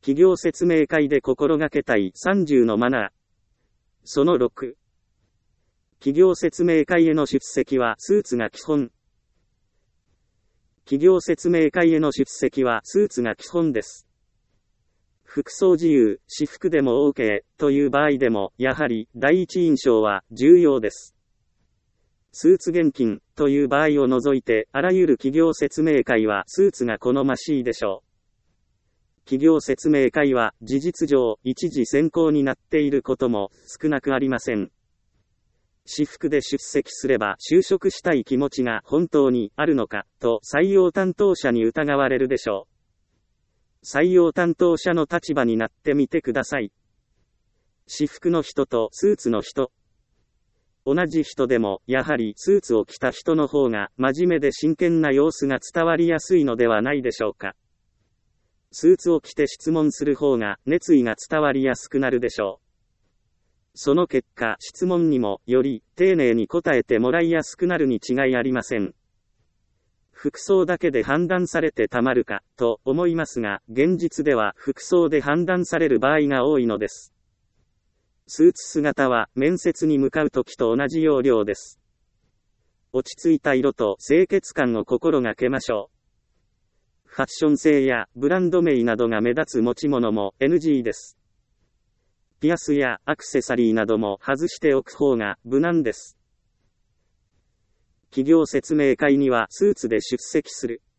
企業説明会で心がけたい30のマナー。その6。企業説明会への出席はスーツが基本。企業説明会への出席はスーツが基本です。服装自由、私服でも OK という場合でも、やはり第一印象は重要です。スーツ厳禁という場合を除いて、あらゆる企業説明会はスーツが好ましいでしょう。企業説明会は事実上一時選考になっていることも少なくありません。私服で出席すれば就職したい気持ちが本当にあるのかと採用担当者に疑われるでしょう。採用担当者の立場になってみてください。私服の人とスーツの人。同じ人でもやはりスーツを着た人の方が真面目で真剣な様子が伝わりやすいのではないでしょうか。スーツを着て質問する方が熱意が伝わりやすくなるでしょう。その結果、質問にもより丁寧に答えてもらいやすくなるに違いありません。服装だけで判断されてたまるかと思いますが、現実では服装で判断される場合が多いのです。スーツ姿は面接に向かうときと同じ要領です。落ち着いた色と清潔感を心がけましょう。ファッション性やブランド名などが目立つ持ち物も NG です。ピアスやアクセサリーなども外しておく方が無難です。企業説明会にはスーツで出席する。